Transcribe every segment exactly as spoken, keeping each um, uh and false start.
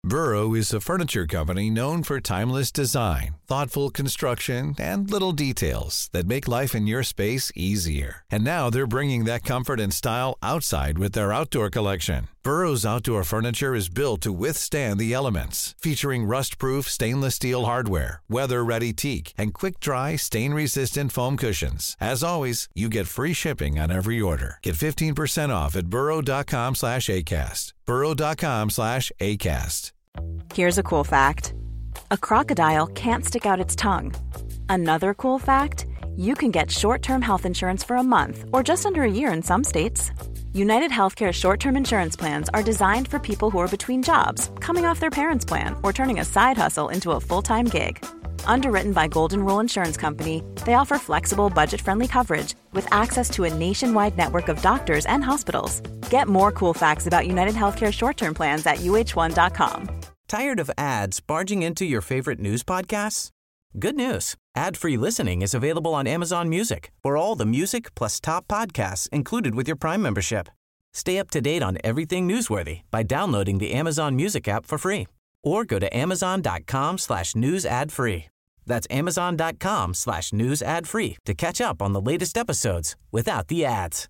Burrow is a furniture company known for timeless design, thoughtful construction, and little details that make life in your space easier. And now they're bringing that comfort and style outside with their outdoor collection. Burrow's outdoor furniture is built to withstand the elements, featuring rust-proof stainless steel hardware, weather-ready teak, and quick-dry, stain-resistant foam cushions. As always, you get free shipping on every order. Get fifteen percent off at burrow.com slash ACAST. burrow.com slash ACAST. Here's a cool fact. A crocodile can't stick out its tongue. Another cool fact, you can get short-term health insurance for a month or just under a year in some states. United Healthcare short-term insurance plans are designed for people who are between jobs, coming off their parents' plan, or turning a side hustle into a full-time gig. Underwritten by Golden Rule Insurance Company, they offer flexible, budget-friendly coverage with access to a nationwide network of doctors and hospitals. Get more cool facts about United Healthcare short-term plans at U H one dot com. Tired of ads barging into your favorite news podcasts? Good news. Ad-free listening is available on Amazon Music for all the music plus top podcasts included with your Prime membership. Stay up to date on everything newsworthy by downloading the Amazon Music app for free or go to amazon.com slash news ad free. That's amazon.com slash news ad free to catch up on the latest episodes without the ads.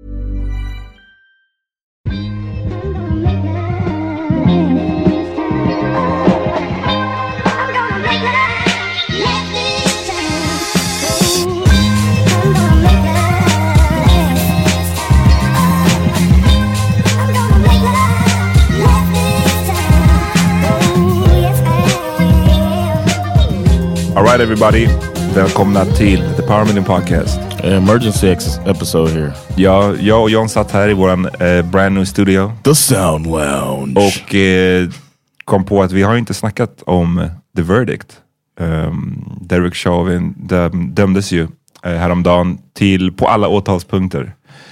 All right, everybody. Välkomna till The Power Meeting Podcast. Emergency ex- episode here. Ja, jag och John satt här i våran eh, brand new studio. The Sound Lounge. Och eh, kom på att vi har inte snackat om The Verdict. Um, Derek Chauvin döm, dömdes ju eh, häromdagen till på alla åtalspunkter.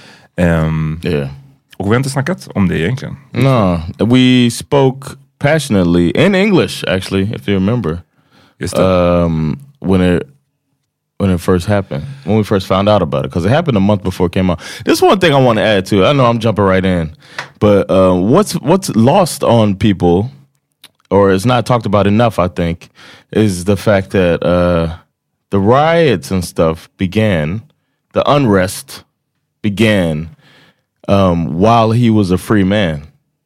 Um, yeah. Och vi har inte snackat om det egentligen. No, we spoke passionately in English, actually, if you remember. Just det. Um, when it when it first happened, when we first found out about it, because it happened a month before it came out. This one thing I want to add to. I know I'm jumping right in, but uh, what's what's lost on people, or is not talked about enough, I think, is the fact that uh, the riots and stuff began, the unrest began um, while he was a free man.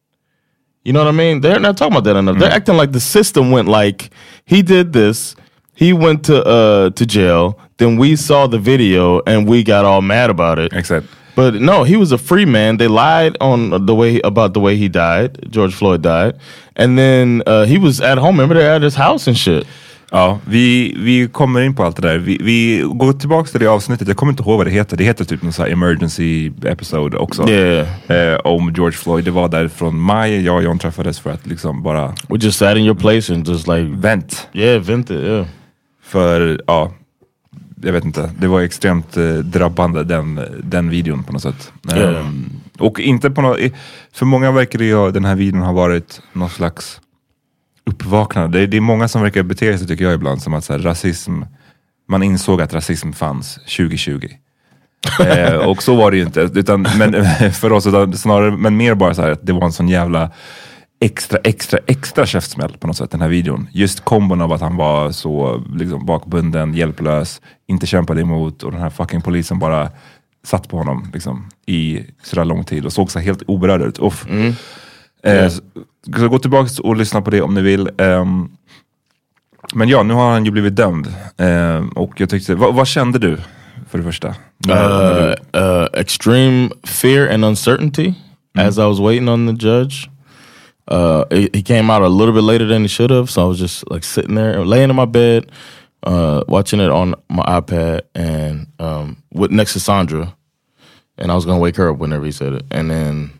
You know what I mean? They're not talking about that enough. Mm. They're acting like the system went like, he did this, he went to uh, to jail, then we saw the video and we got all mad about it. Exakt. But no, he was a free man. They lied on the way about the way he died. George Floyd died. And then uh, he was at home. Remember, they're at his house and shit. Ja, vi, vi kommer in på allt det där. Vi, vi går tillbaka till det avsnittet. Jag kommer inte ihåg vad det heter. Det heter typ en sån här emergency episode också. Yeah. Eh, om George Floyd. Det var där från maj. Jag och John träffades för att liksom bara... We just sat in your place and just like... Vent. Yeah, vent it, yeah. För, ja... Jag vet inte. Det var extremt eh, drabbande, den, den videon på något sätt. Yeah. Um, och inte på något... För många verkar det ju den här videon har varit någon slags... uppvaknande. Det, det är många som verkar bete sig, tycker jag ibland, som att så här, rasism, man insåg att rasism fanns tjugo tjugo. eh, och så var det ju inte, utan, men, för oss utan, snarare, men mer bara så här att det var en sån jävla extra, extra, extra käftsmäll på något sätt, den här videon. Just kombon av att han var så liksom, bakbunden, hjälplös, inte kämpade emot, och den här fucking polisen bara satt på honom liksom, i sådär lång tid och såg så helt oberörd ut. Uff. Mm. Eh, så, så gå tillbaka och lyssna på det om ni vill. Um, men ja, nu har han ju blivit dömd. Um, och jag tyckte, vad, vad kände du för det första? Uh, uh, extreme fear and uncertainty mm. as I was waiting on the judge. Uh, he, he came out a little bit later than he should have, so I was just like sitting there, laying in my bed, uh, watching it on my iPad, and um, with next to Sandra, and I was gonna wake her up whenever he said it, and then.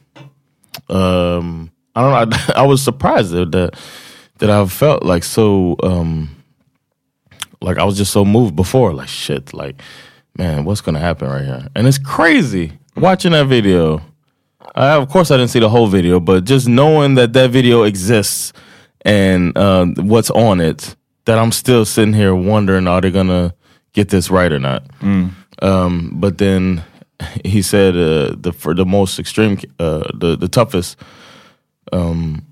Um, I don't know. I, I was surprised that, that that I felt like so, um, like I was just so moved before. Like shit, like man, what's gonna happen right here? And it's crazy watching that video. I, of course, I didn't see the whole video, but just knowing that that video exists and uh, what's on it, that I'm still sitting here wondering, are they gonna get this right or not? Mm. Um, but then. He said uh, the for the most extreme, uh, the the toughest um,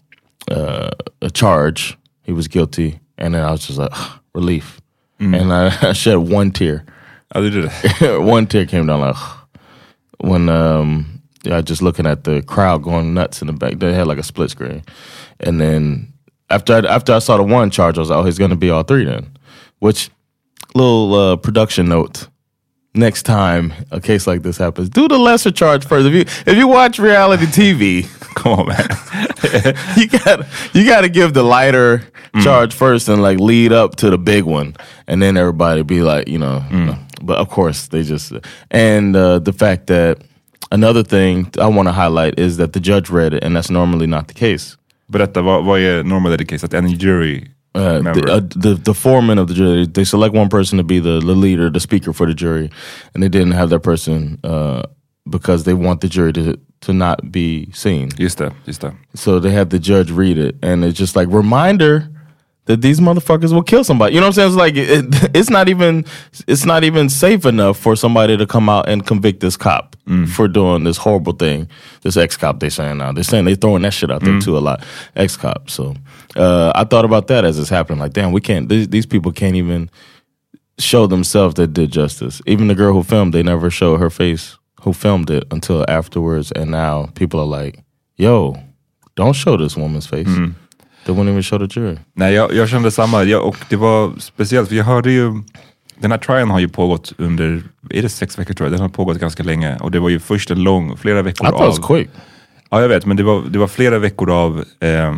uh, a charge. He was guilty. And then I was just like, relief. Mm. And I, I shed one tear. Oh, they did it. One tear came down like, when um, yeah, just looking at the crowd going nuts in the back. They had like a split screen. And then after I, after I saw the one charge, I was like, oh, he's going to be all three then. Which, little uh, production note. Next time a case like this happens, do the lesser charge first. If you if you watch reality T V, come on, man, you got you got to give the lighter mm. charge first and like lead up to the big one, and then everybody be like, you know. Mm. You know. But of course, they just and uh, the fact that another thing I want to highlight is that the judge read it, and that's normally not the case. Berätta, vad, vad är normally the case? Att en jury Uh, the, uh, the the foreman of the jury, they select one person to be the, the leader, the speaker for the jury, and they didn't have that person uh, because they want the jury to to not be seen. Just det, just det. So they had the judge read it, and it's just like reminder that these motherfuckers will kill somebody. You know what I'm saying? It's like it, it's not even it's not even safe enough for somebody to come out and convict this cop mm. for doing this horrible thing. This ex-cop they're saying now. They're saying they're throwing that shit out there mm. too a lot. Ex-cop. So uh, I thought about that as it's happening. Like, damn, we can't. These, these people can't even show themselves that did justice. Even the girl who filmed, they never showed her face who filmed it until afterwards. And now people are like, yo, don't show this woman's face. Mm. They wouldn't even show the jury. Nej, jag, jag kände samma. Jag, och det var speciellt, för jag hörde ju... Den här trialen har ju pågått under... Är det sex veckor tror jag? Den har pågått ganska länge. Och det var ju först en lång... Flera veckor I thought av... it was quick. Ja, jag vet. Men det var, det var flera veckor av eh,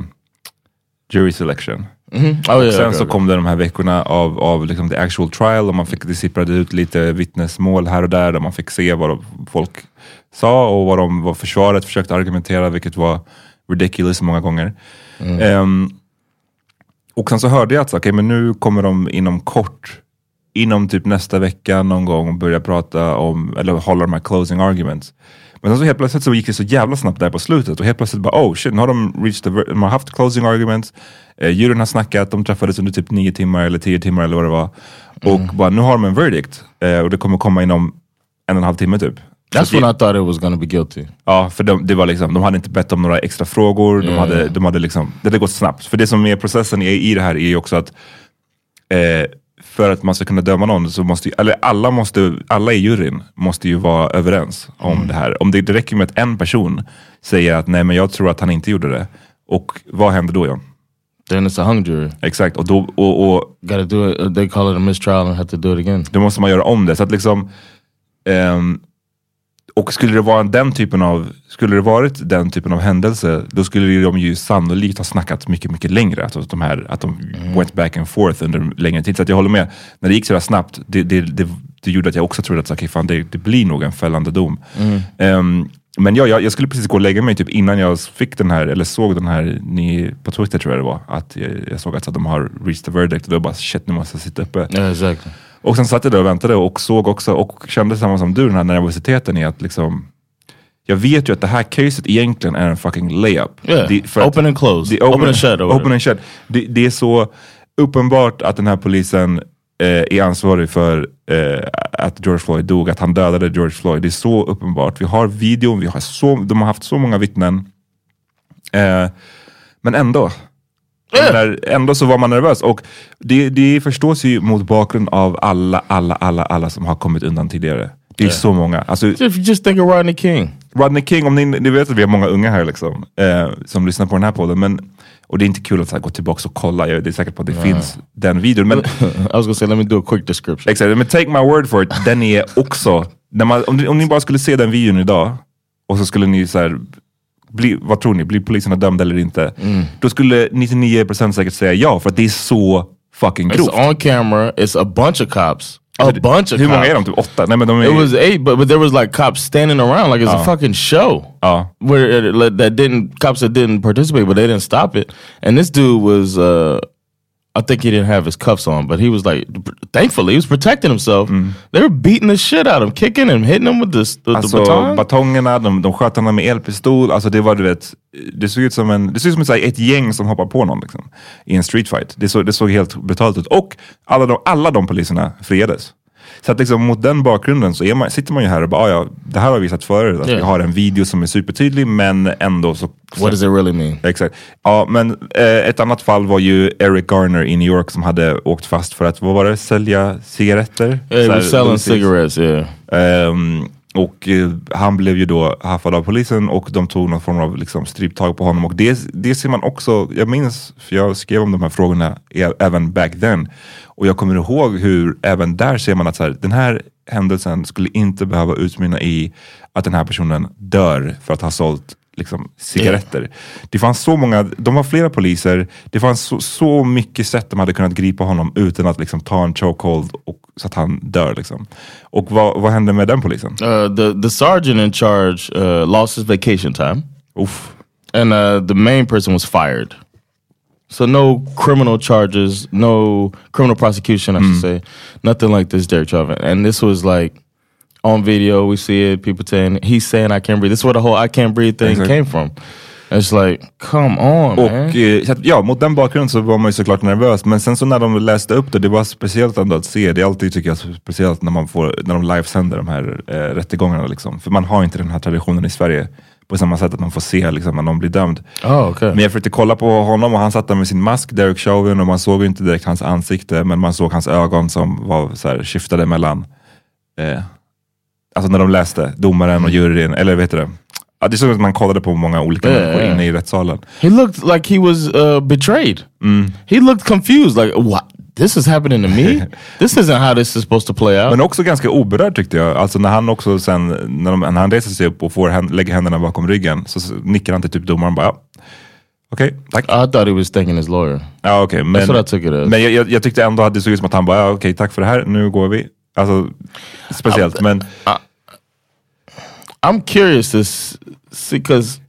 jury selection. Mm-hmm. Oh, och yeah, sen okay, så okay. kom det de här veckorna av, av liksom the actual trial. Och man fick, det sipprade ut lite vittnesmål här och där. Där man fick se vad folk sa. Och vad, de, vad försvaret försökte argumentera. Vilket var ridiculous många gånger. Mm. Um, och sen så hörde jag att okay, men nu kommer de inom kort, inom typ nästa vecka någon gång börja prata om, eller hålla de här closing arguments. Men sen så helt plötsligt så gick det så jävla snabbt där på slutet och helt plötsligt bara, oh shit, nu har de reached the, de har haft closing arguments, eh, juryn har snackat, de träffades under typ nio timmar eller tio timmar eller vad det var. Och mm. bara, nu har de en verdict eh, och det kommer komma inom en och en halv timme typ. That's when I thought it was gonna be guilty. Ja, för de, det var liksom, de hade inte bett om några extra frågor. De, mm. hade, de hade liksom, det hade gått snabbt. För det som är processen i, i det här är ju också att eh, för att man ska kunna döma någon så måste ju, eller alla måste, alla i juryn måste ju vara överens om mm. det här. Om det, det räcker med att en person säger att nej men jag tror att han inte gjorde det. Och vad händer då, John? Then it's a hung jury. Exakt, och då och, och gotta do it, they call it a mistrial and have to do it again. Då måste man göra om det. Så att liksom um, och skulle det vara den typen av skulle det varit den typen av händelse, då skulle de ju sannolikt ha snackat mycket mycket längre, alltså att de här att de mm. went back and forth under längre tid. Så att jag håller med, när det gick så där snabbt, det, det, det, det gjorde att jag också trodde att okay, fan, det, det blir nog en fällande dom. Mm. Um, men ja, jag, jag skulle precis gå och lägga mig typ innan jag fick den här, eller såg den här ni, på Twitter tror jag det var, att jag, jag såg att, så att de har reached the verdict och då bara shit, nu måste jag sitta uppe. Yeah, exactly. Och sen satt jag där och väntade och såg också, och kände samma som du, den här nervositeten i att liksom, jag vet ju att det här caset egentligen är en fucking layup. Yeah. Det, open and close. Det, open, open and shut. Open and shut. Det, det är så uppenbart att den här polisen eh, är ansvarig för eh, att George Floyd dog, att han dödade George Floyd. Det är så uppenbart. Vi har videon, vi har så, de har haft så många vittnen. Eh, men ändå... Menar, ändå så var man nervös. Och det, det förstås ju mot bakgrund av alla, alla, alla, alla som har kommit undan tidigare. Det är yeah. så många. Alltså, just think of Rodney King. Rodney King, om ni, ni vet att vi har många unga här liksom, eh, som lyssnar på den här podden. Men, och det är inte kul att så här, gå tillbaka och kolla. Jag, det är säkert på att det yeah. finns den videon. Men, I was gonna say, let me do a quick description. Exakt, men take my word for it. Den är också... När man, om, om ni bara skulle se den videon idag och så skulle ni så här... Bli, vad tror ni? Blir poliserna dömda eller inte? Mm. Då skulle nittionio procent säkert säga ja, för att det är så fucking grovt. It's on camera, it's a bunch of cops. A det, bunch of hur cops. många är de? Typ åtta? Nej, men de är... It was eight, but, but there was like cops standing around like it's uh. a fucking show. Uh. Where it, that didn't, cops that didn't participate, but they didn't stop it. And this dude was... Uh, I think he didn't have his cuffs on, but he was like, thankfully, he was protecting himself. Mm. They were beating the shit out of him, kicking him, hitting him with the, with alltså, the baton. batongerna, de, de sköt honom med elpistol. Alltså det var, du vet, det såg ut som en, det såg ut som ett, ett gäng som hoppar på någon liksom, i en streetfight. Det, så, det såg helt brutalt ut. Och alla de, alla de poliserna friades. Så att liksom mot den bakgrunden så är man, sitter man ju här och bara, ah, ja, det här har vi sett förut. Att yeah. vi har en video som är supertydlig, men ändå så... så What does it really mean? Exakt. Ja, men eh, ett annat fall var ju Eric Garner i New York som hade åkt fast för att, vad var det, sälja cigaretter? Yeah, he was selling cigarettes, yeah. Um, och eh, han blev ju då haffad av polisen och de tog någon form av liksom, stryptag på honom. Och det, det ser man också, jag minns, för jag skrev om de här frågorna ä- även back then. Och jag kommer ihåg hur även där ser man att så här, den här händelsen skulle inte behöva utmynna i att den här personen dör för att ha sålt liksom, cigaretter. Yeah. Det fanns så många, de var flera poliser, det fanns så, så mycket sätt de hade kunnat gripa honom utan att liksom, ta en chokehold och, så att han dör. Liksom. Och vad, vad hände med den polisen? Uh, the, the sergeant in charge uh, lost his vacation time. Oof. And uh, the main person was fired. So no criminal charges, no criminal prosecution, I should mm. say. Nothing like this, Derek Chauvin. And this was like, on video, we see it, people saying, he's saying I can't breathe. This is where the whole I can't breathe thing exactly. came from. And it's like, come on, och, man. Eh, ja, mot den bakgrunden så var man ju såklart nervös. Men sen så när de läste upp det, det var speciellt ändå att se. Det är alltid, tycker jag, speciellt när man får, när de livesänder de här eh, rättegångarna liksom. För man har inte den här traditionen i Sverige på samma sätt att man får se liksom, när någon blir dömd. Oh, okay. Men jag försökte kolla på honom och han satt där med sin mask, Derek Chauvin, och man såg inte direkt hans ansikte, men man såg hans ögon som var så här, skiftade mellan eh, alltså när de läste, domaren och juryn, eller vet du det? Ja, det är så att man kollade på många olika yeah, människor yeah. inne i rättssalen. He looked like he was uh, betrayed. Mm. He looked confused, like, what? This is happening to me? This isn't how this is supposed to play out. Men också ganska oberörd tyckte jag. Alltså när han också sen, när, de, när han reser sig upp och får händ, lägger händerna bakom ryggen, så nickar han till typ domaren och bara, ja. Okej, okay, tack. I thought he was thanking his lawyer. Ja, okej. Okay, men, That's what I took it as. Men jag, jag, jag tyckte ändå att det såg ut som att han bara, ja, okej, okay, tack för det här, nu går vi. Alltså, speciellt, I, men... I, I'm curious to see, because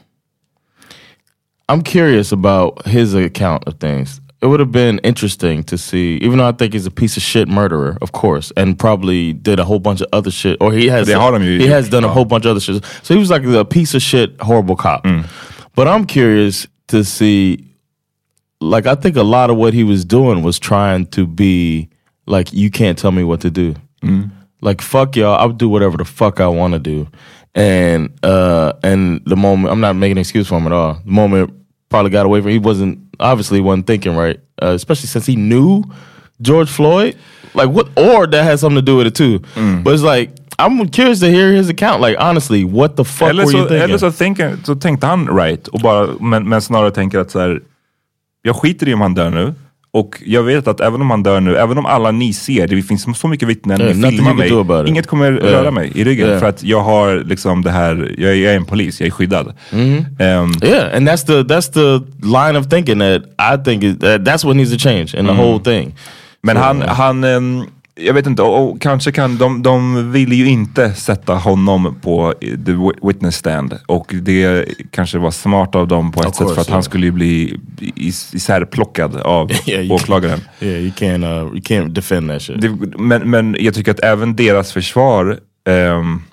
I'm curious about his account of things. It would have been interesting to see, even though I think he's a piece of shit murderer, of course, and probably did a whole bunch of other shit, or he has some, he has done a whole bunch of other shit. So he was like a piece of shit, horrible cop. Mm. But I'm curious to see, like, I think a lot of what he was doing was trying to be like, you can't tell me what to do. Mm. Like, fuck y'all, I'll do whatever the fuck I want to do. And uh, and the moment, I'm not making an excuse for him at all. The moment probably got away from, he wasn't, obviously wasn't thinking right. Uh, especially since he knew George Floyd. Like, what, or that has something to do with it too. Mm. But it's like, I'm curious to hear his account. Like, honestly, what the fuck eller were så, you thinking? Eller så, tänker, så tänkte han right, och bara, men, men snarare tänker att så här, jag skiter i om han dör nu. Och jag vet att även om han dör nu, även om alla ni ser, det finns så mycket vittnen, yeah, ni filmar mig, inget kommer yeah. röra mig i ryggen. Yeah. För att jag har liksom det här, jag, jag är en polis, jag är skyddad. Mm-hmm. Um, yeah, and that's the, that's the line of thinking that I think is, that that's what needs to change in the mm. whole thing. Men so, han, han um, jag vet inte, och, och kanske kan de, de vill ju inte sätta honom på the witness stand, och det kanske var smart av dem på ett sätt, för att yeah. han skulle ju bli is, isärplockad av yeah, åklagaren. Can, yeah, you can't, uh, you can't defend that shit. Det, men, men jag tycker att även deras försvar, um,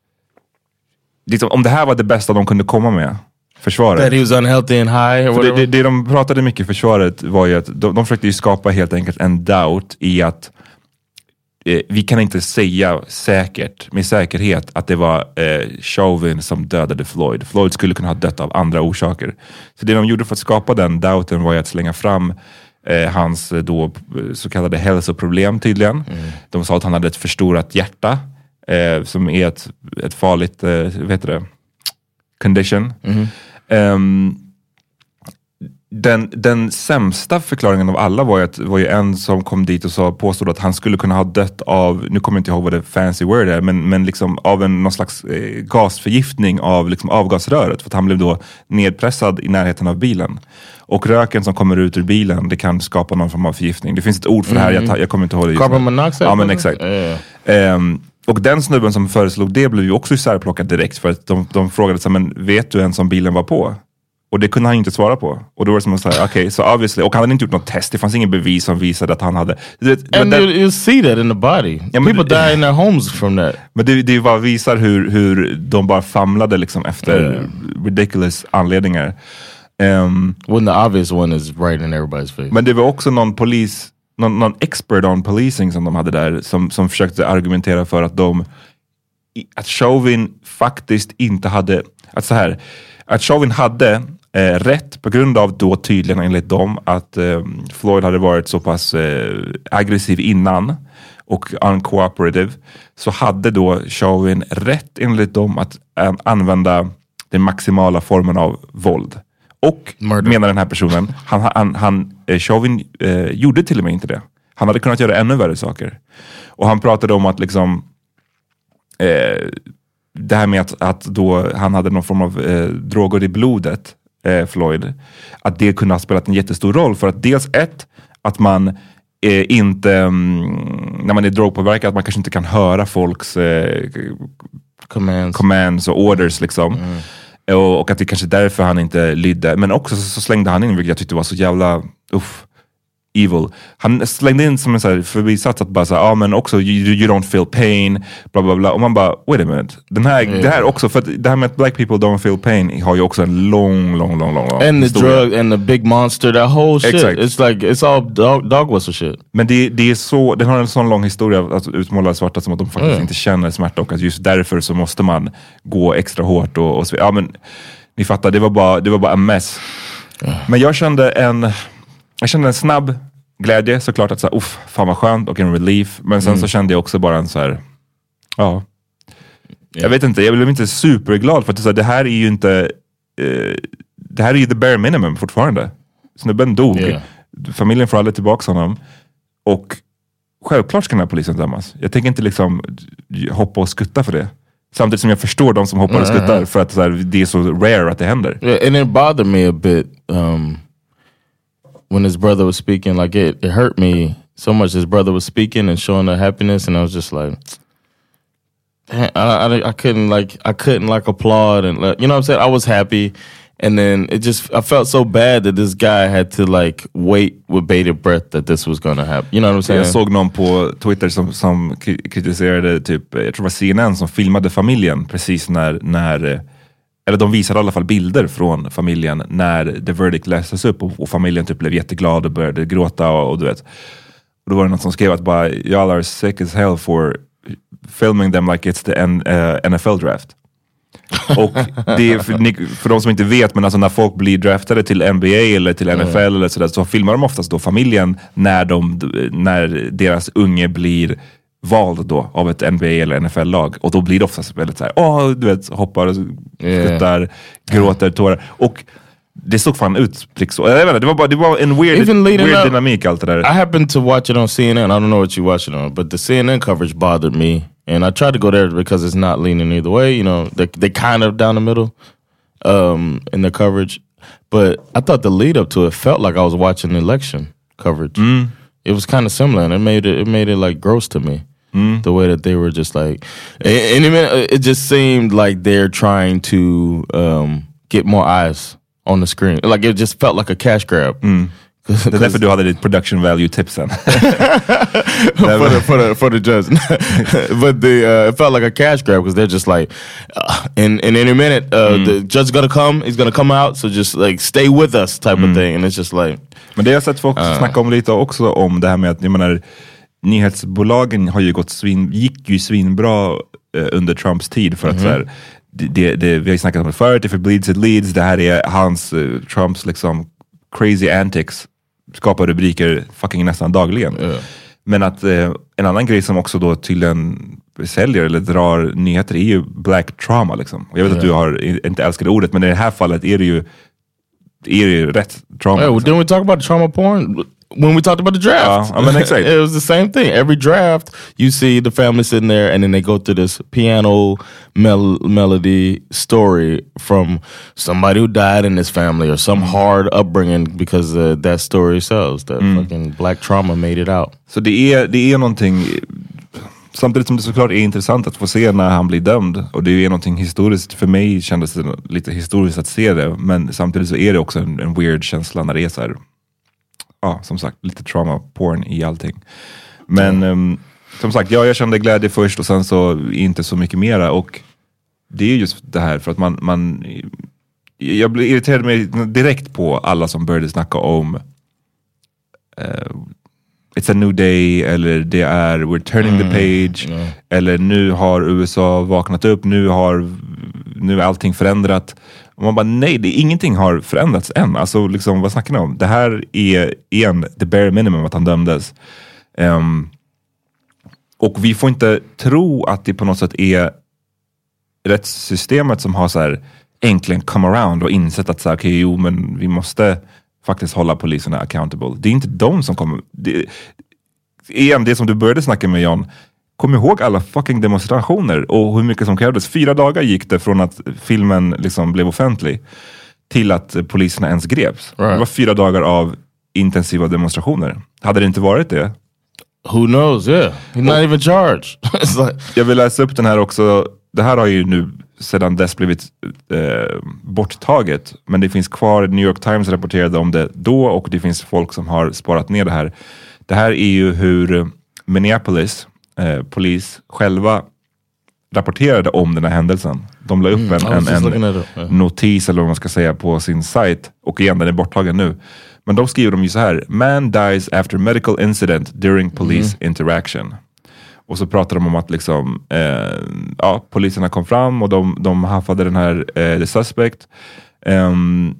liksom, om det här var det bästa de kunde komma med, försvaret. That he was unhealthy and high or det, det, det de pratade mycket i försvaret var ju att de, de försökte ju skapa helt enkelt en doubt i att eh, vi kan inte säga säkert, med säkerhet, att det var eh, Chauvin som dödade Floyd. Floyd skulle kunna ha dött av andra orsaker. Så det de gjorde för att skapa den doubten var ju att slänga fram eh, hans då så kallade hälsoproblem tydligen. Mm. De sa att han hade ett förstorat hjärta, eh, som är ett, ett farligt, eh, vet du det, condition. Mm. Um, den, den sämsta förklaringen av alla var ju, att, var ju en som kom dit och sa, påstod att han skulle kunna ha dött av, nu kommer jag inte ihåg vad det fancy word är, men, men liksom av en någon slags eh, gasförgiftning av liksom avgasröret, för att han blev då nedpressad i närheten av bilen. Och röken som kommer ut ur bilen, det kan skapa någon form av förgiftning. Det finns ett ord för det här, mm. jag, jag kommer inte ihåg det. Carbon monoxide? Ja, men exakt. Yeah. Um, Och den snubben som föreslog det blev ju också isärplockad direkt, för att de, de frågade sig, men vet du ens om bilen var på? Och det kunde han inte svara på. Och då var det som att säga, okej, okay, så so obviously, och han hade inte gjort något test, det fanns ingen bevis som visade att han hade... Det, And you, you see that in the body. Ja, People det, die in their homes from that. Men det, det bara visar hur, hur de bara famlade liksom efter yeah. ridiculous anledningar. Um, When the obvious one is right in everybody's face. Men det var också någon polis någon, någon expert on policing som de hade där, som, som försökte argumentera för att de att Chauvin faktiskt inte hade, att så här, att Chauvin hade eh, rätt på grund av då tydligen enligt dem att eh, Floyd hade varit så pass eh, aggressiv innan och uncooperative, så hade då Chauvin rätt enligt dem att an- använda den maximala formen av våld. Och Murder. Menar den här personen, han, han, han eh, Chauvin eh, gjorde till och med inte det. Han hade kunnat göra ännu värre saker. Och han pratade om att liksom eh, det här med att, att då han hade någon form av eh, droger i blodet, eh, Floyd, att det kunde ha spelat en jättestor roll för att dels ett, att man eh, inte mm, när man är drogpåverkad, att man kanske inte kan höra folks eh, commands. commands och orders liksom. Mm. Och, och att det kanske därför han inte lydde. Men också så, så slängde han in, vilket jag tyckte var så jävla uff, evil. Han slängde in som en så här förbisats att bara så ja ah, men också you, you don't feel pain, bla bla bla. Och man bara, wait a minute. Den här, yeah. Det här också, för att det här med att black people don't feel pain har ju också en lång, lång, lång, lång and historia. The drug and the big monster, that whole shit. Exactly. It's like, it's all dog, dog whistle shit. Men det, det är så, den har en sån lång historia att utmåla svarta som att de faktiskt mm. inte känner smärta och att just därför så måste man gå extra hårt och, och ja men ni fattar, det var bara, det var bara en mess. Mm. Men jag kände en, jag kände en snabb glädje såklart att så här, uff, fan vad skönt och en relief. Men sen mm. så kände jag också bara en så här, ja. Yeah. Jag vet inte, jag blev inte superglad för att så här, det här är ju inte, eh, det här är ju the bare minimum fortfarande. Snubben dog. Yeah. Familjen får aldrig tillbaka honom. Och självklart ska den här polisen dömas. Jag tänker inte liksom hoppa och skutta för det. Samtidigt som jag förstår de som hoppar och skuttar för att så här, det är så rare att det händer. Yeah, and it bothered me a bit um... when his brother was speaking, like it, it hurt me so much. His brother was speaking and showing the happiness, and I was just like, I, I, I couldn't like, I couldn't like applaud and like, you know what I'm saying? I was happy, and then it just, I felt so bad that this guy had to like wait with bated breath that this was gonna happen. You know what I'm saying? Jag såg någon på Twitter som, som kritiserade typ, jag tror det var C N N som filmade familjen precis när, när eller de visade i alla fall bilder från familjen när the verdict lästes upp och, och familjen typ blev jätteglad och började gråta och, och du vet. Och då var det någon som skrev att bara, y'all are sick as hell for filming them like it's the N, uh, N F L draft. Och det är för, för de som inte vet, men alltså när folk blir draftade till N B A eller till N F L mm. eller sådär, så filmar de oftast då familjen när, de, när deras unge blir vald då av ett N B A eller N F L-lag. Och då blir det oftast väldigt såhär, åh, du vet, hoppar, skuttar, yeah. gråter, tårar. Och det såg fan ut så. Jag vet inte, det var bara det var en weird, weird dynamik allt det där. I happened to watch it on C N N. I don't know what you watch it on, but the C N N coverage bothered me. And I tried to go there because it's not leaning either way. You know, they they kind of down the middle um, in the coverage. But I thought the lead up to it felt like I was watching the election coverage. Mm. It was kind of similar, and it made it it made it like gross to me. Mm. The way that they were just like, and it, it just seemed like they're trying to um, get more eyes on the screen. Like it just felt like a cash grab. Mm. Det är därför du hade ditt production value tipsen. for, the, for, the, for the judge. But the, uh, it felt like a cash grab because they're just like, uh, in, in any minute, uh, mm. the judge's gonna come, he's gonna come out, so just like stay with us type mm. of thing. And it's just like... Men det har jag sett folk uh, snacka om lite också, om det här med att, jag menar, nyhetsbolagen har ju gått svin, gick ju svinbra eh, under Trumps tid för att mm-hmm. så här, det, det, det, vi har ju snackat om det förut, if it bleeds it leads, det här är hans, uh, Trumps liksom crazy antics, skapar rubriker fucking nästan dagligen. Yeah. Men att eh, en annan grej som också då tydligen säljer eller drar nyheter är ju black trauma liksom. Och jag vet yeah. att du har inte älskat ordet, men i det här fallet är det ju är det ju rätt trauma. Yeah, liksom. Didn't we talk about trauma porn when we talked about the draft? Uh, I mean, exactly. It was the same thing. Every draft, you see the family sitting there, and then they go through this piano mel- melody story from somebody who died in this family or some hard upbringing because uh, that story sells. That mm. fucking black trauma made it out. Så det är, det är någonting, samtidigt som det såklart är intressant att få se när han blir dömd. Och det är någonting historiskt, för mig kändes det lite historiskt att se det. Men samtidigt så är det också en, en weird känsla när det är så här, ja, som sagt, lite trauma porn i allting. Men mm. um, som sagt, ja, jag kände glädje först och sen så inte så mycket mera. Och det är just det här, för att man, man jag blev irriterad mig direkt på alla som började snacka om uh, it's a new day, eller det är we're turning mm, the page, yeah. eller nu har U S A vaknat upp, nu har nu är allting förändrat. Och man bara, nej, det, ingenting har förändrats än. Alltså liksom, vad snackar ni om? Det här är igen the bare minimum att han dömdes. Um, och vi får inte tro att det på något sätt är rättssystemet som har så här äntligen come around och insett att så här, okay, jo, men vi måste faktiskt hålla poliserna accountable. Det är inte de som kommer... Det, igen, det som du började snacka med, John. Kom ihåg alla fucking demonstrationer och hur mycket som krävdes. Fyra dagar gick det från att filmen liksom blev offentlig till att poliserna ens greps. Right. Det var fyra dagar av intensiva demonstrationer. Hade det inte varit det? Who knows, yeah. He's not even charged. like... Jag vill läsa upp den här också. Det här har ju nu sedan dess blivit eh, borttaget. Men det finns kvar. New York Times rapporterade om det då och det finns folk som har sparat ner det här. Det här är ju hur Minneapolis eh, polis själva rapporterade om den här händelsen. De la upp mm, en, en, en yeah. notis eller vad man ska säga på sin sajt. Och igen, den är borttagen nu. Men då skriver de ju så här: man dies after medical incident during police mm. interaction. Och så pratar de om att liksom, eh, ja, poliserna kom fram och de, de haffade den här eh, the suspect. Um,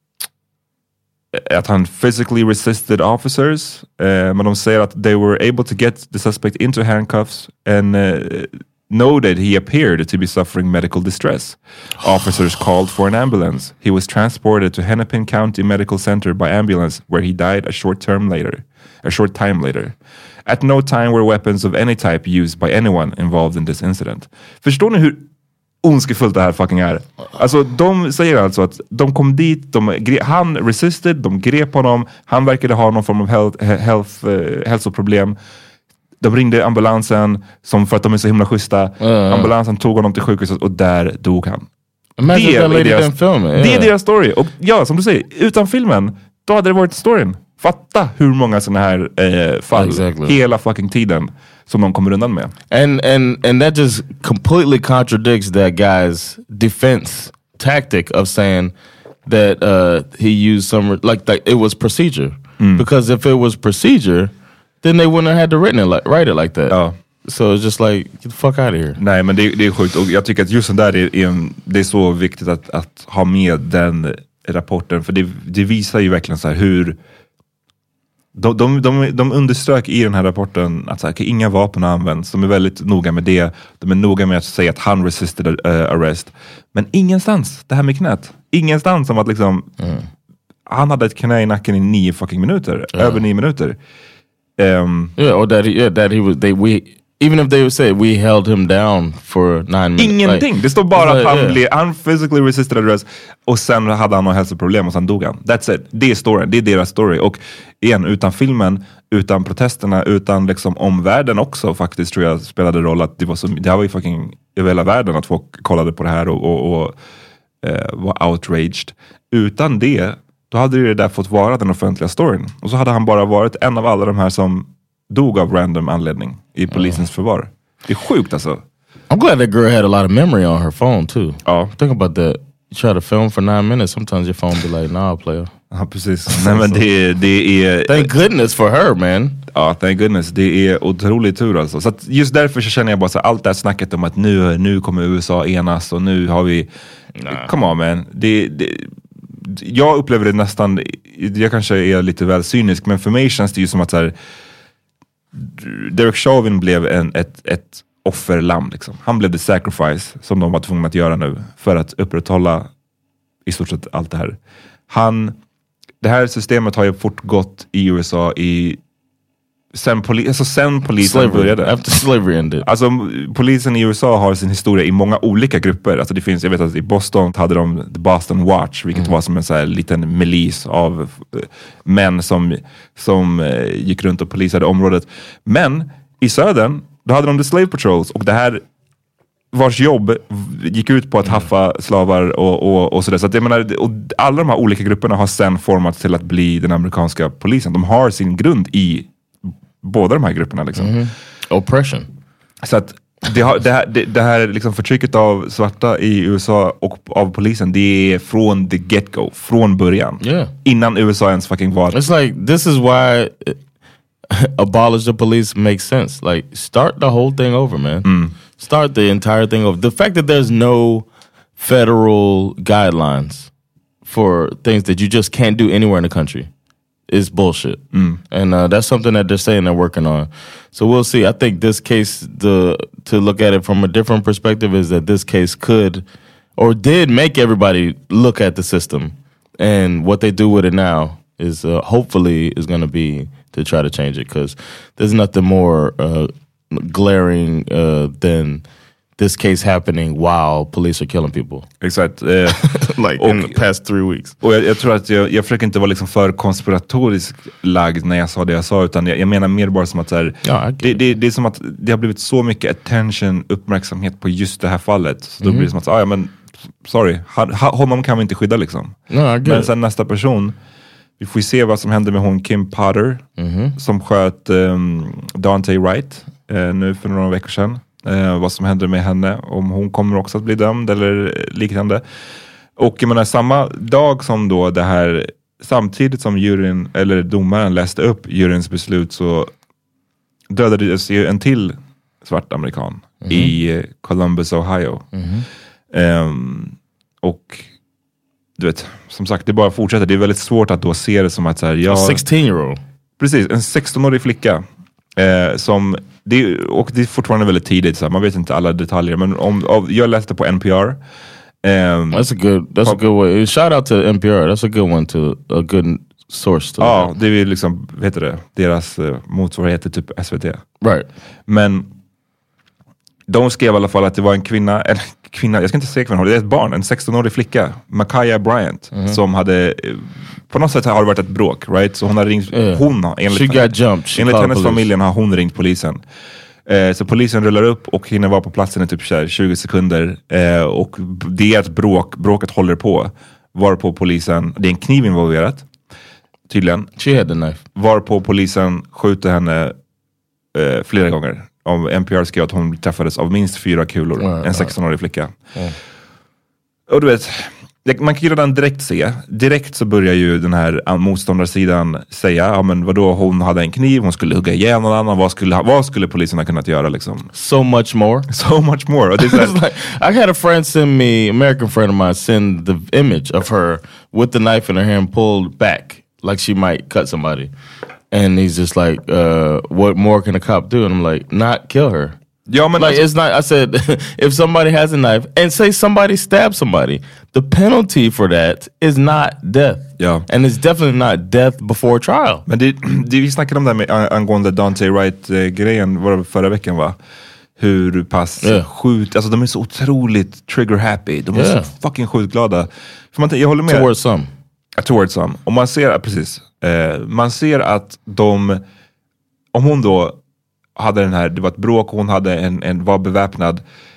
att han physically resisted officers. Uh, men de säger att they were able to get the suspect into handcuffs and uh, noted he appeared to be suffering medical distress. Officers called for an ambulance. He was transported to Hennepin County Medical Center by ambulance where he died a short term later. A short time later. At no time were weapons of any type used by anyone involved in this incident. Förstår ni hur ondskefullt det här fucking är? Alltså de säger alltså att de kom dit, de, han resisted, de grep honom, han verkade ha någon form av health, health, uh, hälsoproblem. De ringde ambulansen som för att de är så himla schyssta. Uh. Ambulansen tog honom till sjukhuset och där dog han. Det är, deras, film, yeah. det är deras story. Och ja, som du säger, utan filmen då hade det varit storyn. Fatta hur många såna här eh, fall exactly. hela fucking tiden som de kommer undan med. And and and that just completely contradicts that guy's defense tactic of saying that uh, he used some like like it was procedure. Mm. Because if it was procedure, then they wouldn't have had to written it like, write it like that. Ja. So it's just like, get the fuck out of here. Nej, men det, det är sjukt. Och jag tycker att just den där är, är, en, det är så viktigt att, att ha med den rapporten. För det, det visar ju verkligen så här hur De, de, de, de underströk i den här rapporten att så här, inga vapen används. De är väldigt noga med det. De är noga med att säga att han resisted uh, arrest. Men ingenstans, det här med knät. Ingenstans som att liksom mm. han hade ett knä i nacken i nio fucking minuter. Mm. Över nio minuter. Um, yeah, or that he, yeah, that he was, they, we, even if they would say we held him down for nine minutes. Ingenting. Like, det står bara like, att han, yeah. blev, han physically resisted arrest och sen hade han några hälsoproblem och sen dog han. That's it. Det är storyn. Det är deras story. Och igen, utan filmen, utan protesterna, utan liksom omvärlden också faktiskt tror jag spelade roll att det var så, det här var ju fucking över hela världen att folk kollade på det här och, och, och eh, var outraged. Utan det, då hade det där fått vara den offentliga storyn. Och så hade han bara varit en av alla de här som dog av random anledning i polisens mm. förvar. Det är sjukt alltså. I'm glad that girl had a lot of memory on her phone too. Ja. Think about that. You try to film for nine minutes, sometimes your phone be like, nah, player. Ja, precis. Nej, men det, det är... Thank goodness for her, man. Ja, thank goodness. Det är otroligt tur alltså. Så att just därför så känner jag bara så allt det här snacket om att nu, nu kommer U S A enas och nu har vi... Nah. Come on, man. Det, det, jag upplever det nästan... Jag kanske är lite väl cynisk, men för mig känns det ju som att så här, Derek Chauvin blev en, ett, ett offerlamm liksom. Han blev the sacrifice som de var tvungna att göra nu för att upprätthålla i stort sett allt det här. Han, det här systemet har ju fortgått i U S A i sen, poli, alltså sen polisen slavery, började. After slavery ended. Alltså polisen i U S A har sin historia i många olika grupper. Alltså det finns, jag vet att i Boston hade de The Boston Watch, vilket mm. var som en så här liten milis av uh, män som, som uh, gick runt och polisade området. Men i södern, då hade de The Slave Patrols och det här vars jobb gick ut på att haffa slavar och, och, och sådär. Så att jag menar, och alla de här olika grupperna har sen formats till att bli den amerikanska polisen. De har sin grund i båda de här grupperna liksom. Mm-hmm. Oppression. Så att det, har, det här, det, det här liksom förtrycket av svarta i U S A och av polisen, det är från the get-go, från början. Yeah. Innan U S A ens fucking var... It's like, this is why... abolish the police makes sense. Like, start the whole thing over, man. Mm. Start the entire thing over. The fact that there's no federal guidelines for things that you just can't do anywhere in the country is bullshit. Mm. And uh, that's something that they're saying they're working on. So we'll see. I think this case, the to look at it from a different perspective, is that this case could or did make everybody look at the system. And what they do with it now is uh, hopefully is going to be to try to change it, because there's nothing more uh, glaring uh, than this case happening while police are killing people. Exakt. Eh, like och, in the past three weeks. Och jag, jag tror att jag, jag försöker inte vara liksom för konspiratoriskt lagd när jag sa det jag sa, utan jag, jag menar mer bara som att så här, ja, det, det, det är som att det har blivit så mycket attention, uppmärksamhet på just det här fallet. Så då mm. blir det som att, ah, ja men sorry, ha, ha, honom kan vi inte skydda liksom. No, men sen nästa person, vi får se vad som händer med hon Kim Potter mm-hmm. som sköt um, Daunte Wright uh, nu för några veckor sedan. Uh, vad som händer med henne, om hon kommer också att bli dömd eller liknande. Och jag menar, samma dag som då det här, samtidigt som juryn eller domaren läste upp juryns beslut, så dödades ju en till svart amerikan mm-hmm. i Columbus, Ohio. Mm-hmm. Um, och du vet, som sagt, det bara fortsätter. Det är väldigt svårt att då se det som att så här, jag... sexton year old. Precis, en sexton-årig flicka eh, som det, och det är fortfarande väldigt tidigt så här, man vet inte alla detaljer, men om, om jag läste på N P R. Um, that's a good that's a good way. Shout out to N P R. That's a good one to a good source to. Ja, det är liksom, vad heter det? Deras uh, motsvarighet till typ S V T. Right. Men de skrev i alla fall att det var en kvinna, en kvinna, jag ska inte säga kvinna, det är ett barn, en sexton-årig flicka, Makaya Bryant, mm-hmm. som hade, på något sätt har det varit ett bråk, right? Så hon har ringt, yeah. hon har, enligt, She got jumped. She enligt hennes familjen har hon ringt polisen. Eh, så polisen rullar upp och hinner vara på platsen i typ tjugo sekunder. Eh, och det är ett bråk, bråket håller på. Varpå polisen, det är en kniv involverat, tydligen. She had the knife. Varpå polisen skjuter henne eh, flera gånger. Om N P R skrev att hon träffades av minst fyra kulor. Mm, en sexton-årig flicka. Mm. Och du vet, man kan ju redan direkt se. Direkt så börjar ju den här motståndarsidan säga, ja men vadå, hon hade en kniv, hon skulle hugga ihjäl någon annan. Vad skulle, vad skulle polisen ha kunnat göra liksom? So much more. So much more. Det är like, I had a friend send me, American friend of mine, send the image of her with the knife in her hand pulled back. Like she might cut somebody. And he's just like, uh, what more can a cop do? And I'm like, not kill her. Yeah, man, like, it's not, I said, if somebody has a knife and say somebody stabs somebody, the penalty for that is not death. Yeah. And it's definitely not death before trial. Men det, det vi snackade om det med angående Daunte Wright-grejen var förra veckan, va? Hur pass yeah. sjukt, alltså de är så otroligt trigger happy. De är yeah. så fucking sjukt glada. För man, jag håller med. Towards some. Towards some. Och man ser, precis. Eh, man ser att de, om hon då hade den här, det var ett bråk, hon hade en, en var beväpnad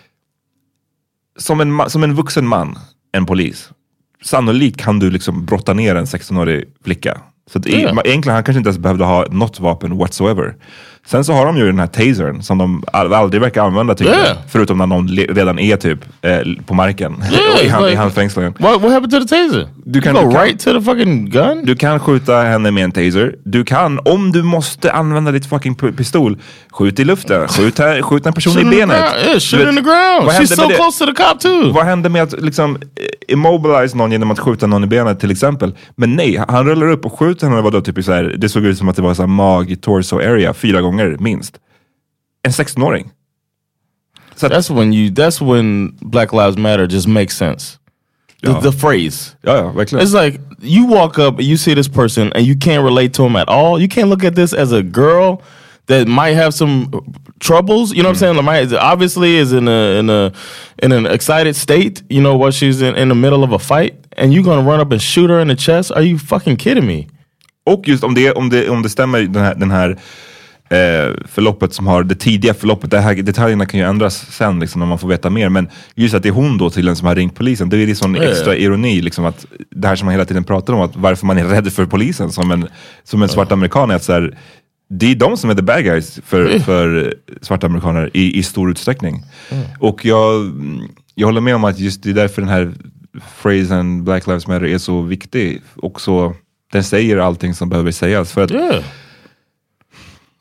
som en, som en vuxen man, en polis, sannolikt kan du liksom brotta ner en sexton-årig flicka. Så att yeah. egentligen han kanske inte ens behövde ha något vapen whatsoever. Sen så har de ju den här tasern som de aldrig verkar använda typ, yeah. förutom när någon redan är typ eh, på marken yeah, i, hand, like, i handfängslingen. What, what happened to the taser? Du kan, you du go kan, right to the fucking gun? Du kan skjuta henne med en taser. Du kan, om du måste använda ditt fucking pistol, skjut i luften. Skjut, här, skjut en person shoot i benet. Yeah, shoot vet, in the ground. She's so close to the cop too. Vad händer med att liksom immobilize någon genom att skjuta någon i benet till exempel? Men nej, han rullar upp och skjuter henne. Vadå, typ så här, det såg ut som att det var så här mag, torso area fyra gånger minst. En sexton-åring. So that's when you that's when Black Lives Matter just makes sense. The, ja. the phrase. Ja, ja, verkligen. It's like you walk up and you see this person and you can't relate to him at all. You can't look at this as a girl that might have some troubles. You know what mm. I'm saying? Like, obviously is in a in a in an excited state. You know, while she's in, in the middle of a fight, and you're gonna run up and shoot her in the chest? Are you fucking kidding me? Och just om det om det om det stämmer den här den här Eh, förloppet som har det tidiga förloppet, det här, detaljerna kan ju ändras sen liksom, när man får veta mer, men just att det är hon då till den som har ringt polisen, det är det sån extra ironi liksom, att det här som man hela tiden pratar om, att varför man är rädd för polisen som en, som en svart amerikan, är att så här, det är de som är the bad guys för, för svarta amerikaner i, i stor utsträckning. Mm. Och jag, jag håller med om att just det är därför den här phrasen Black Lives Matter är så viktig, och så den säger allting som behöver sägas, för att yeah.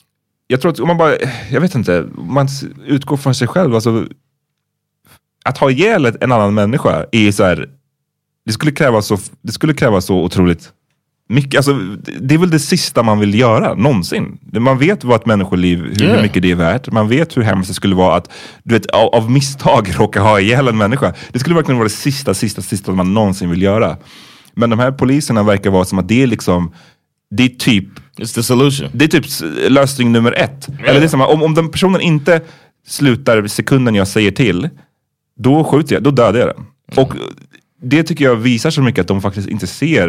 jag tror att om man bara, jag vet inte, man utgår från sig själv, alltså att ha ihjäl en annan människa är så här, det skulle kräva så, det skulle kräva så otroligt mycket, alltså det är väl det sista man vill göra någonsin. Man vet vad ett människoliv, hur yeah. mycket det är värt. Man vet hur hemskt det skulle vara att du vet, av, av misstag råka ha ihjäl en människa. Det skulle verkligen vara det sista, sista, sista man någonsin vill göra. Men de här poliserna verkar vara som att det är liksom, det är typ It's the solution. Det är typ lösning nummer ett. Yeah. Eller det är som, om, om den personen inte slutar sekunden jag säger till, då skjuter jag, då dödar jag den. Mm. Och det tycker jag visar så mycket att de faktiskt inte ser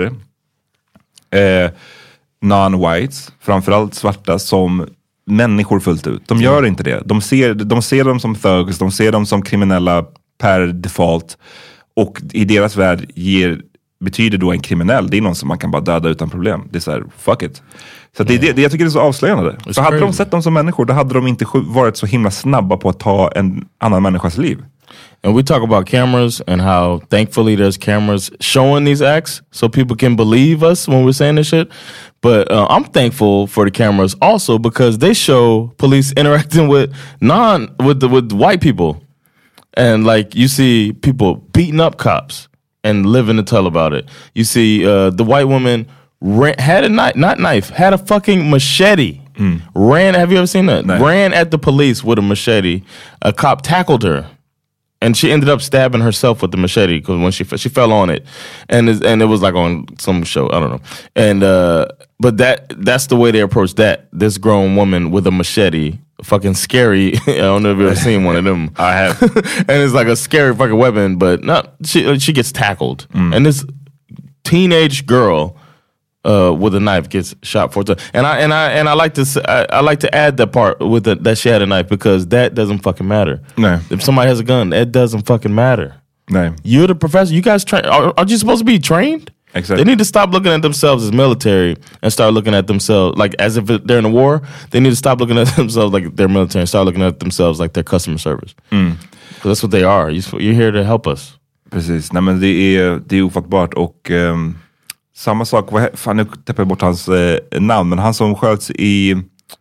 eh, non-whites, framförallt svarta, som människor fullt ut. De gör mm. inte det. De ser, de ser dem som thugs, de ser dem som kriminella per default. Och i deras värld ger, betyder då en kriminell, det är någon som man kan bara döda utan problem. Det är så här, fuck it. Så det, det, det, jag tycker det är så avslöjande. Så hade de sett dem som människor, då hade de inte varit så himla snabba på att ta en annan människas liv. And we talk about cameras and how thankfully there's cameras showing these acts so people can believe us when we're saying this shit. But uh, I'm thankful for the cameras also because they show police interacting with non with the, with white people. And like you see people beating up cops and living to tell about it. You see uh, the white woman ran, had a knife, not knife, had a fucking machete. Mm. Ran, have you ever seen that? No. Ran at the police with a machete. A cop tackled her. And she ended up stabbing herself with the machete because when she she fell on it, and it, and it was like on some show, I don't know. And uh, but that that's the way they approach that. This grown woman with a machete, fucking scary. I don't know if you've ever seen one of them. I have, and it's like a scary fucking weapon. But not she she gets tackled, mm. and this teenage girl uh, with a knife gets shot four times. And I and I and I like to I, I like to add that part with the, that she had a knife because that doesn't fucking matter. No, if somebody has a gun, it doesn't fucking matter. No, you're the professor. You guys train. Are, are you supposed to be trained? Exactly. They need to stop looking at themselves as military and start looking at themselves like as if they're in a war. They need to stop looking at themselves like they're military and start looking at themselves like they're customer service. Mm. That's what they are. You're here to help us. Precis. Nej, men det är det är ofattbart och um, samma sak. Vad fan, nu tappar jag bort hans eh, namn, men han som sköts i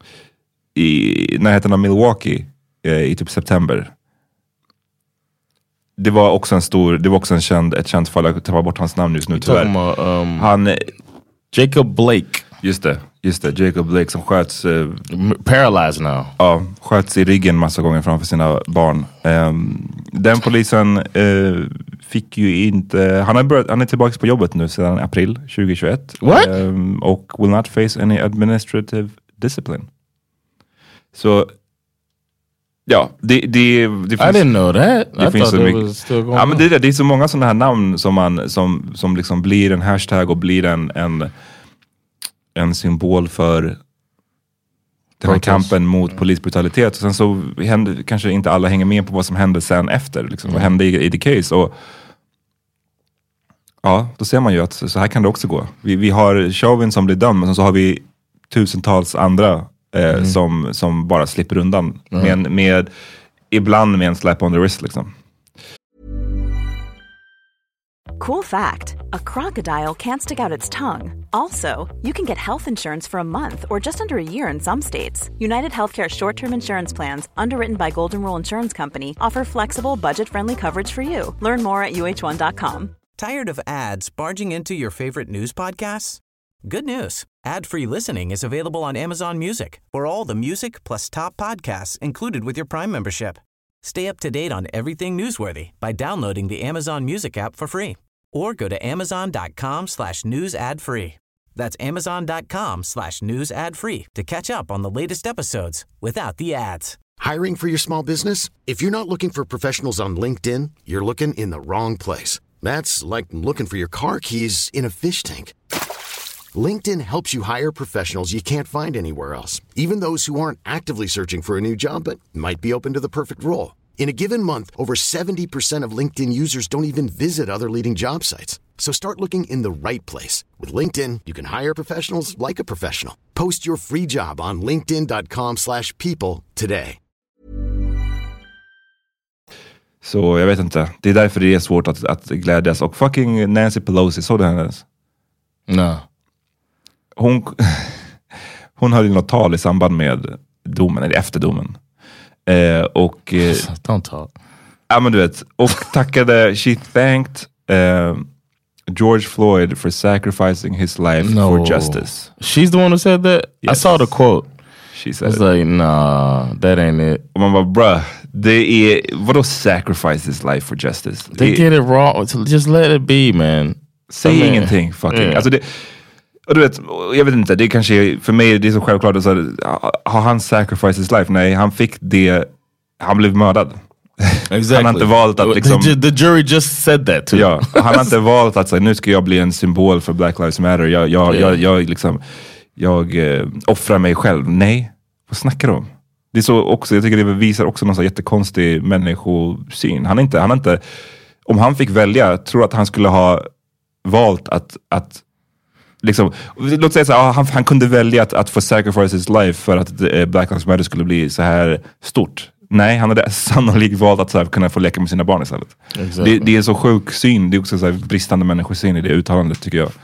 i närheten av Milwaukee eh, i typ september. Det var också en stor, det var också en känd, ett känt fall. Jag tappar bort hans namn just nu tyvärr. About, um, han Jacob Blake. Just det, just det. Jacob Blake som sköts eh, paralyzed now. Ja, sköts i ryggen massa gånger framför sina barn. Um, den polisen uh, fick ju inte, han har börjat, han är tillbaka på jobbet nu sedan april tjugohundratjugoett. What? Um, och will not face any administrative discipline. Så ja, det, det, det finns, I didn't know that. Det I finns så thought mycket, it was still going ja, men det, on. det är så många sådana här namn som man som, som liksom blir en hashtag och blir en en, en symbol för den här kampen mot polisbrutalitet. Och sen så händer, kanske inte alla hänger med på vad som hände sen efter. Liksom, mm. Vad hände i, i the case. Och ja, då ser man ju att så här kan det också gå. Vi, vi har Chauvin som blir dömd, men så har vi tusentals andra eh, mm. som, som bara slipper undan. Mm. Med, med, ibland med en slap on the wrist liksom. Cool fact, a crocodile can't stick out its tongue. Also, you can get health insurance for a month or just under a year in some states. United Healthcare short-term insurance plans, underwritten by Golden Rule Insurance Company, offer flexible, budget-friendly coverage for you. Learn more at U H one dot com. Tired of ads barging into your favorite news podcasts? Good news. Ad-free listening is available on Amazon Music for all the music plus top podcasts included with your Prime membership. Stay up to date on everything newsworthy by downloading the Amazon Music app for free or go to amazon.com slash news ad free. That's amazon.com slash news ad free to catch up on the latest episodes without the ads. Hiring for your small business? If you're not looking for professionals on LinkedIn, you're looking in the wrong place. That's like looking for your car keys in a fish tank. LinkedIn helps you hire professionals you can't find anywhere else, even those who aren't actively searching for a new job but might be open to the perfect role. In a given month, over seventy percent of LinkedIn users don't even visit other leading job sites. So start looking in the right place. With LinkedIn, you can hire professionals like a professional. Post your free job on linkedin.com slash people today. Så jag vet inte. Det är därför det är svårt att, att glädjas. Och fucking Nancy Pelosi, såg du hennes? Nej. Hon, hon höll något tal i samband med domen, eller efter domen. Eh, och... Eh, Don't talk. Ja, men du vet. Och tackade, she thanked uh, George Floyd for sacrificing his life no. for justice. She's the one who said that? Yes. I saw the quote. She said I was it. like, nah, that ain't it. Och man bara, bruh, det är, vadå sacrifice his life for justice? They det, get it wrong. Just let it be, man. Säg I ingenting, fucking. Yeah. Alltså det, och du vet, jag vet inte, det kanske, för mig det är så självklart, alltså, har han sacrificed his life? Nej, han fick det, han blev mördad. Exactly. Han har inte valt att liksom... The, the jury just said that too. Ja, han har inte valt att säga, nu ska jag bli en symbol för Black Lives Matter. Jag, jag, yeah. jag, jag, liksom, jag eh, offrar mig själv. Nej, vad snackar du om? Det är så också, jag tycker det visar också någon så jättekonstig människosyn. Han, inte, han har inte, om han fick välja, jag tror att han skulle ha valt att, att liksom, låt säga så här, han, han kunde välja att, att få sacrifice his life för att eh, Black Lives Matter skulle bli så här stort. Nej, han hade sannolikt valt att så här, kunna få leka med sina barn istället. Exactly. Det, det är så sjuk syn. Det är också så här, bristande människosyn i det uttalandet, tycker jag.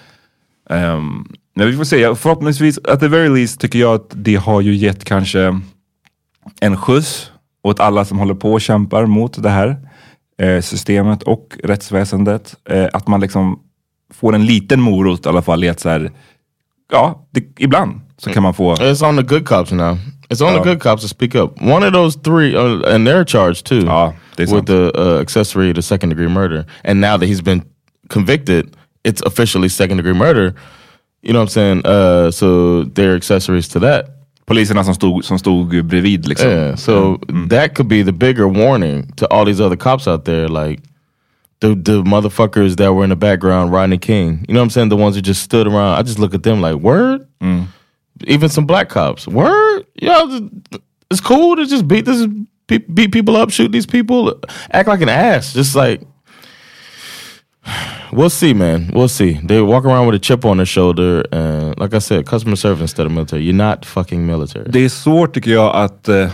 Um, men vi får se. Förhoppningsvis, at the very least, tycker jag att det har ju gett kanske en skjuts åt alla som håller på och kämpar mot det här eh, systemet och rättsväsendet. Eh, att man liksom får en liten morot i alla fall i att så här, ja, det, ibland så kan man få... It's on the good cops now. It's on uh, the good cops to speak up. One of those three, uh, and they're charged too, uh, with the uh, accessory to second degree murder. And now that he's been convicted, it's officially second degree murder. You know what I'm saying? Uh, so they're accessories to that. Poliserna som stod, som stod bredvid liksom. Yeah, so mm. that could be the bigger warning to all these other cops out there, like the the motherfuckers that were in the background, Rodney King. You know what I'm saying? The ones who just stood around. I just look at them like, word? Mm. Even some black cops, word? Yeah, it's cool to just beat this, beat people up, shoot these people, act like an ass. Just like, we'll see, man. We'll see. They walk around with a chip on their shoulder, and like I said, customer service instead of military. You're not fucking military. Det är svårt, tycker jag, att uh,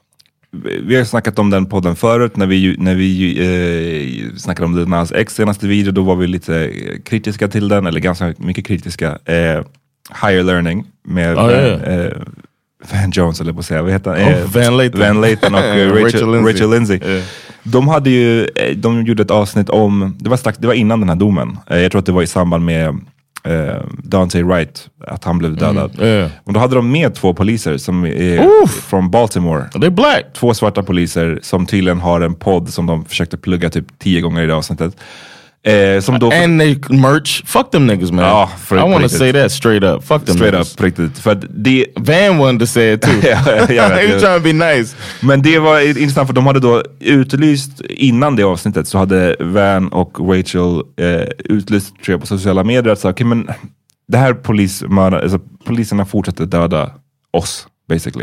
vi har snackat om den podden förut när vi när vi uh, snackade om Lil Nas X senaste video. Då var vi lite kritiska till den, eller ganska mycket kritiska. Uh, Higher Learning med oh, yeah. uh, Van Jones, eller på att säga. Vad heter han? Oh, Van Layton. Van Layton och uh, Rachel, Rachel Lindsay. Rachel Lindsay. Yeah. De hade ju, de gjorde ett avsnitt om, det var strax, det var innan den här domen. Jag tror att det var i samband med uh, Dante Wright, att han blev dödad. Mm, yeah. Och då hade de med två poliser som är från Baltimore. They're black. Två svarta poliser som tydligen har en podd som de försökte plugga typ tio gånger i det avsnittet. Eh, som då and they merch. Fuck them niggas, man. Ja, I want to say that straight up. Fuck them straight niggas. up, på riktigt. För det... Van wanted to say it too. ja, ja, He was trying to be nice. Men det var intressant, för de hade då utlyst, innan det avsnittet så hade Van och Rachel eh, utlyst, tror jag, på sociala medier att säga, okej, men det här polismördar, alltså, poliserna fortsätter döda oss, basically.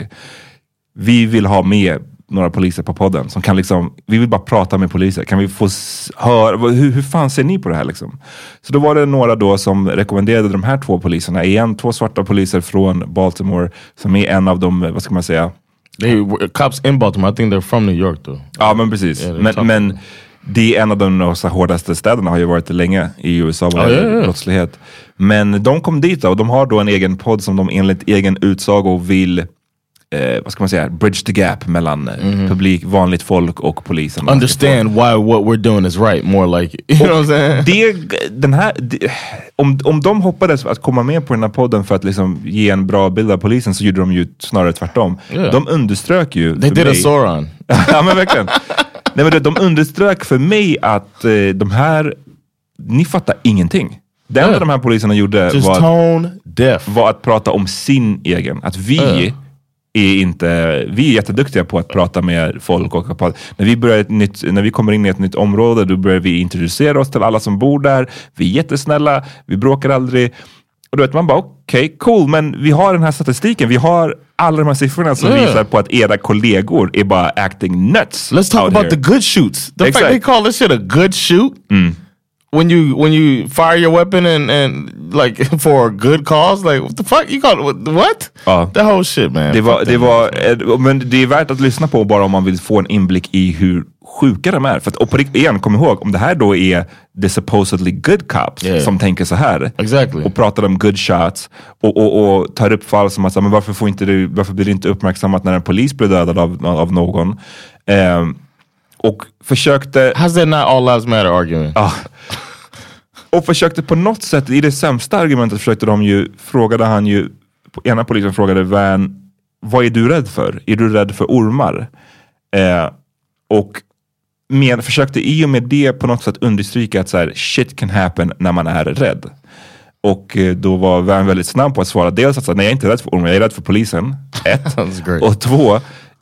Vi vill ha med några poliser på podden som kan liksom, vi vill bara prata med poliser, kan vi få s- höra, hur, hur fan ser ni på det här liksom? Så då var det några då som rekommenderade de här två poliserna, en, två svarta poliser från Baltimore som är en av dem, vad ska man säga? They were cops in Baltimore, I think they're from New York though. Ja, men precis. Yeah, men, men det är en av de så hårdaste städerna, har ju varit länge i U S A vad oh, yeah, yeah. brottslighet. Men de kom dit då, och de har då en egen podd som de enligt egen utsago vill Eh, vad ska man säga, bridge the gap mellan mm-hmm. publik, vanligt folk och polisen. Understand why what we're doing is right, more like, you know what I'm saying? Det, den här, det, om, om de hoppades att komma med på den här podden för att liksom ge en bra bild av polisen, så gjorde de ju snarare tvärtom. Yeah. De underströk ju They did mig, a Sauron. ja, men verkligen. Nej, men de underströk för mig att eh, de här, ni fattar ingenting. Det enda yeah. de här poliserna gjorde Just var tone deaf. var att prata om sin egen, att vi yeah. är inte, vi är jätteduktiga på att prata med folk, och på, när vi börjar ett nytt, när vi kommer in i ett nytt område, då börjar vi introducera oss till alla som bor där. Vi är jättesnälla, vi bråkar aldrig. Och då vet man bara, okej, okay, cool, men vi har den här statistiken, vi har alla de här siffrorna som yeah. visar på att era kollegor är bara acting nuts. Let's talk about here. the good shoots. The exactly. fact they call this shit a good shoot. Mm. When you when you fire your weapon and, and like for a good cause, like what the fuck you call it? What? Ja. The whole shit, man. Det var, det var, men det är värt att lyssna på bara om man vill få en inblick i hur sjuka de är. För att, och på, igen, kom ihåg, om det här då är the supposedly good cops yeah. som tänker så här exactly. och pratar om good shots och, och, och tar upp fall som att men varför, får inte det, varför blir det inte uppmärksammat när en polis blir dödad av, av någon? Um, och försökte... How's that not all lives matter arguing? Ah, och försökte på något sätt, i det sämsta argumentet försökte de ju, frågade han ju, ena polisen frågade Van, vad är du rädd för? Är du rädd för ormar? Eh, och med, försökte i och med det på något sätt understryka att så här, shit can happen när man är rädd. Och eh, då var Van väldigt snabb på att svara dels att så här, nej, jag är inte rädd för ormar, jag är rädd för polisen. Ett. Och två,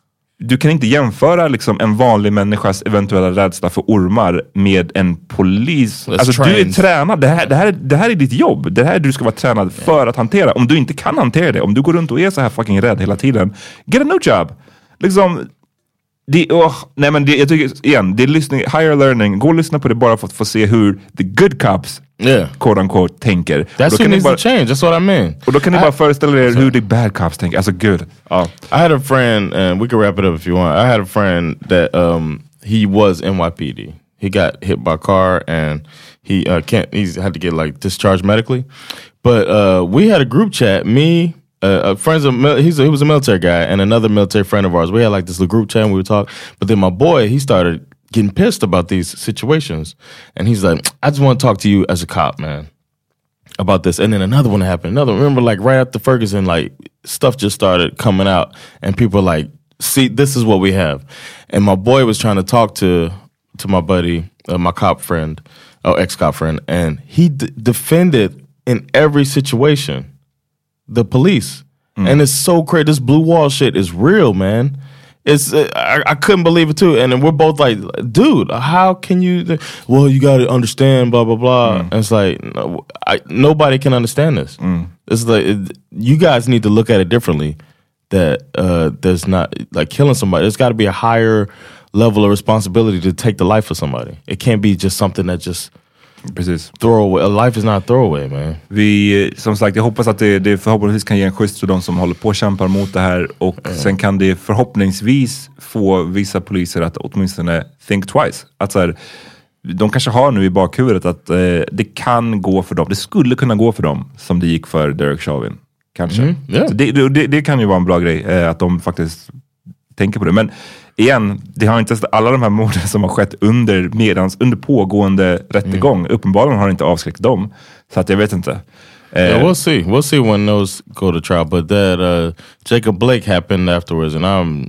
du kan inte jämföra liksom en vanlig människas eventuella rädsla för ormar med en polis. Let's alltså train. Du är tränad, det här, det, här, det här är ditt jobb. Det här du ska vara tränad yeah. för att hantera. Om du inte kan hantera det, om du går runt och är så här fucking rädd hela tiden, get a new job. Liksom det, oh, nej men det, jag tycker igen, det är lyssning, higher learning, gå och lyssna på det bara för att få se hur the good cops yeah. quote unquote tänker. That's who needs bara, to change, that's what I mean. Och då kan ni I, bara föreställa er hur the bad cops tänker. Alltså gud. Oh. I had a friend, and we can wrap it up if you want. I had a friend that um, he was N Y P D. He got hit by a car and he uh, can't, he had to get like discharged medically. But uh, we had a group chat, me, Uh, friends of he's a, he was a military guy and another military friend of ours. We had like this little group chat and we would talk. But then my boy, he started getting pissed about these situations, and he's like, "I just want to talk to you as a cop, man, about this." And then another one happened. Another remember, like right after Ferguson, like stuff just started coming out, and people were like, "See, this is what we have." And my boy was trying to talk to to my buddy, uh, my cop friend, oh ex cop friend, and he d- defended in every situation the police. Mm. And it's so crazy. This blue wall shit is real, man. It's uh, I, I couldn't believe it too. And then we're both like, dude, how can you th- well, you got to understand blah blah blah. Mm. And it's like no, I, nobody can understand this. Mm. It's like it, you guys need to look at it differently. That uh, there's not like killing somebody. There's got to be a higher level of responsibility to take the life of somebody. It can't be just something that just precis. Throwaway. A life is not throwaway, man. Vi, som sagt, jag hoppas att det, det förhoppningsvis kan ge en skjuts för de som håller på och kämpar mot det här. Och mm. sen kan det förhoppningsvis få vissa poliser att åtminstone think twice. Att så här, de kanske har nu i bakhuvudet att eh, det kan gå för dem. Det skulle kunna gå för dem som det gick för Derek Chauvin. Kanske. Mm. Yeah. Det, det, det kan ju vara en bra grej eh, att de faktiskt tänker på det. Men igen, det har inte alla de här morden som har skett under, medans, under pågående rättegång. Mm. Uppenbarligen har det inte avskräckt dem. Så att jag vet inte. Uh, yeah, we'll see. We'll see when those go to trial. But that uh, Jacob Blake happened afterwards, and I'm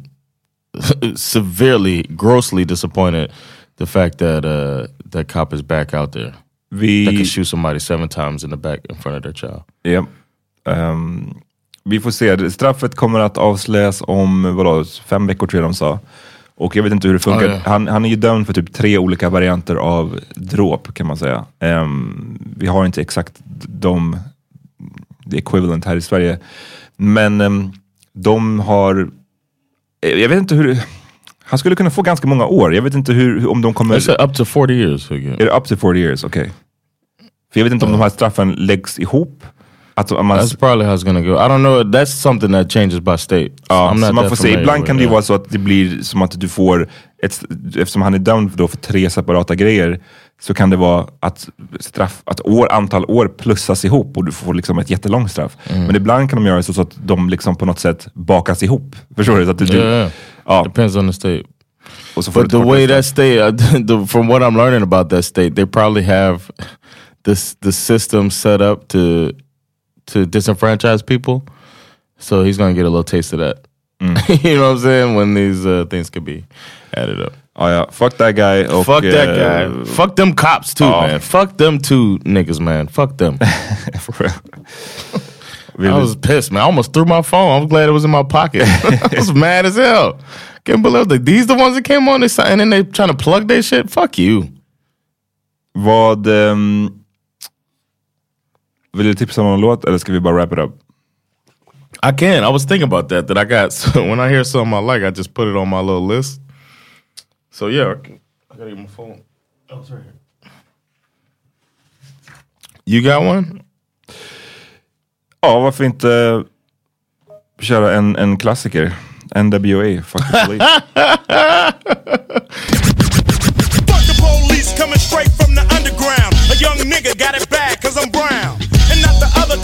severely, grossly disappointed the fact that uh, that cop is back out there. Vi, that can shoot somebody seven times in the back in front of their child. Yeah. Um, vi får se. Straffet kommer att avslöjas om vadå, fem veckor tror jag de sa. Och jag vet inte hur det funkar. Oh, yeah. han, han är ju dömd för typ tre olika varianter av dråp kan man säga. Um, vi har inte exakt de the equivalent här i Sverige. Men um, de har jag vet inte hur han skulle kunna få ganska många år. Jag vet inte hur, hur om de kommer It's up to forty years again. Är det up to forty years? Okej. Okay. För jag vet inte om uh. de här straffen läggs ihop. Att man, that's probably how it's gonna go. I don't know. That's something that changes by state. Ja, so man får se. Ibland kan det ju vara så att det blir som att du får ett, eftersom han är dömd då för tre separata grejer, så kan det vara att straff, att år, antal år plussas ihop och du får liksom ett jättelångt straff. Mm. Men ibland kan de göra så, så att de liksom på något sätt bakas ihop. Förstår du? Så att du, yeah, yeah. Ja. Depends on the state. Och But the way that state, uh, the, from what I'm learning about that state, they probably have this the system set up to to disenfranchise people, so he's gonna get a little taste of that. Mm. You know what I'm saying? When these uh, things could be added up. Oh yeah, fuck that guy. Och, fuck that guy. Uh, fuck them cops too, oh. man. Fuck them two niggas, man. Fuck them. For real. Really? I was pissed, man. I almost threw my phone. I'm glad it was in my pocket. I was mad as hell. Can't believe that these the ones that came on this and then they trying to plug their shit. Fuck you. Vad... Um, vill du tipsa om någon låt eller ska vi bara wrap it up? I can. I was thinking about that. That I got so when I hear something I like, I just put it on my little list. So yeah, I, can, I gotta get my phone. Oh, it's right here. You got one? Ja, varför inte köra en, en klassiker? N W A, fuck the police.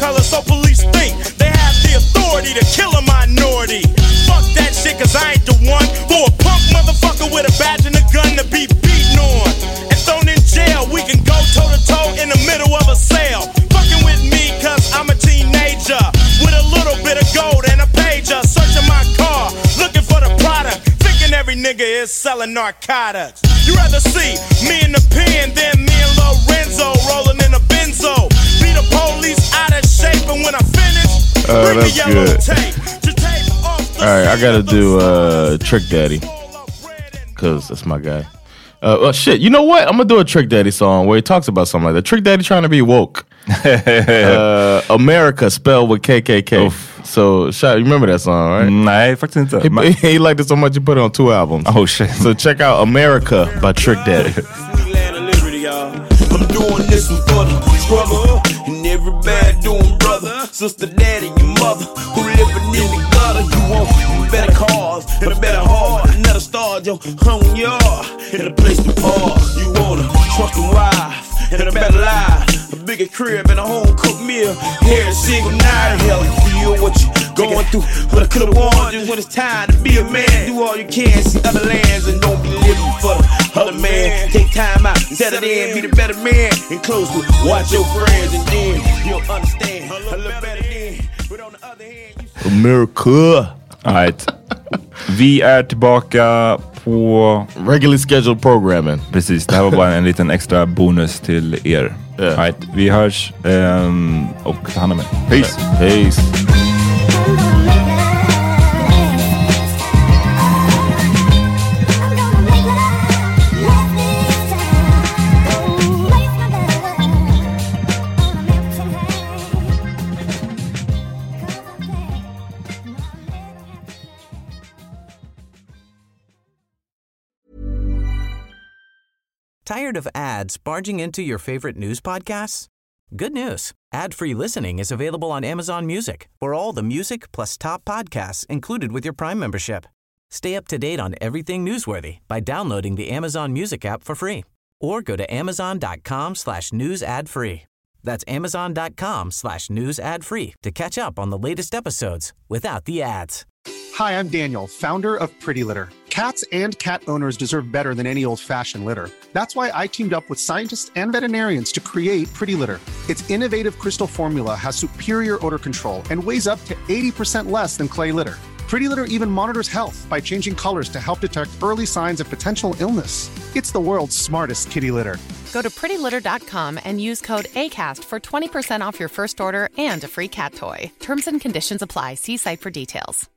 color, so police think they have the authority to kill a minority. Fuck that shit, cause I ain't the one for a punk motherfucker with a badge and a gun to be beaten on and thrown in jail. We can go toe to toe in the middle of a sale. Fucking with me, cause I'm a teenager with a little bit of gold and a pager. Searching my car, looking for the product, thinking every nigga is selling narcotics. You rather see me in the pen than me and Lorenzo rolling in a benzo. Be the police out of shape, and when I finish, Oh, bring the that's yellow good. tape. To tape off the All right, I gotta seal of the do uh, seal. Trick Daddy, cause that's my guy. Uh, well, shit, you know what? I'm gonna do a Trick Daddy song where he talks about something like that. Trick Daddy trying to be woke. uh, America spelled with K K K. Oof. So, Shot, you remember that song, right? Nej, faktiskt inte. He, Ma- he liked it so much he put it on two albums. Oh shit. So check out America by Trick Daddy. Sweet land of liberty, y'all. I'm doing this one for the struggle and every bad doing brother, sister, daddy, your mother who living in the gutter. You want better cars and a better heart, another star, your home yard and a place to park. You want a trusting wife and a better life, a bigger crib and a home cooked meal. Every single night, hell, feel what you going through. But I could've warned you when it's time to be a man. Do all you can, see other lands, and don't be living for the other man. Take time out, settle in, be the better man, and close to watch your friends, and then you'll understand a little better then. But on the other hand, you America. All right. Vi är tillbaka på... Regularly scheduled programming. Precis, det här var bara en liten extra bonus till er. Yeah. All right, vi hörs um, och ta hand om er. Peace! Peace. Tired of ads barging into your favorite news podcasts? Good news. Ad-free listening is available on Amazon Music for all the music plus top podcasts included with your Prime membership. Stay up to date on everything newsworthy by downloading the Amazon Music app for free or go to amazon.com slash news ad free. That's amazon.com slash news ad free to catch up on the latest episodes without the ads. Hi, I'm Daniel, founder of Pretty Litter. Cats and cat owners deserve better than any old-fashioned litter. That's why I teamed up with scientists and veterinarians to create Pretty Litter. Its innovative crystal formula has superior odor control and weighs up to eighty percent less than clay litter. Pretty Litter even monitors health by changing colors to help detect early signs of potential illness. It's the world's smartest kitty litter. Go to pretty litter dot com and use code ACAST for twenty percent off your first order and a free cat toy. Terms and conditions apply. See site for details.